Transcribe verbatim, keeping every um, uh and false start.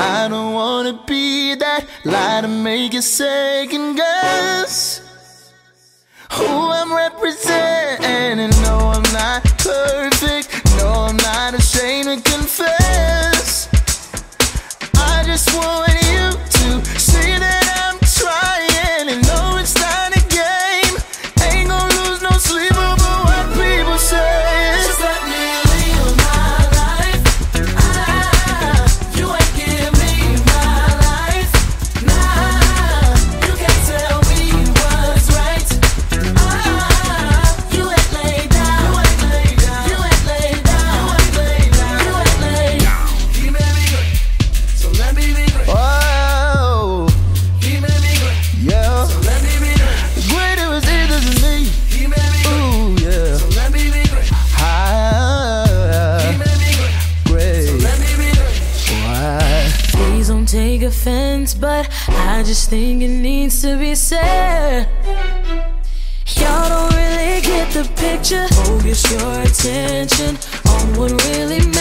I don't wanna be that lie to make you second guess who I'm representing. No, I'm not perfect. No, I'm not ashamed to confess. I just want you to see that I'm trying and know it's not a game. Ain't gonna lose no sleep over what people say. Just let me live my life. Ah, you ain't give me my life. Nah, you can't tell me what's right. Ah, you ain't laid down. You ain't laid down. You ain't laid down. You ain't laid down. You ain't laid down. He made me great, so let me be great. Oh, He made me great, yeah. so let me be great. Greater is either than me. He made me great, Ooh, yeah. so let me be great. He Ah, made me great, so great. let me be great. Why? Please don't take offense, but I just think it needs to be said. Y'all don't really get the picture. Focus your attention on what really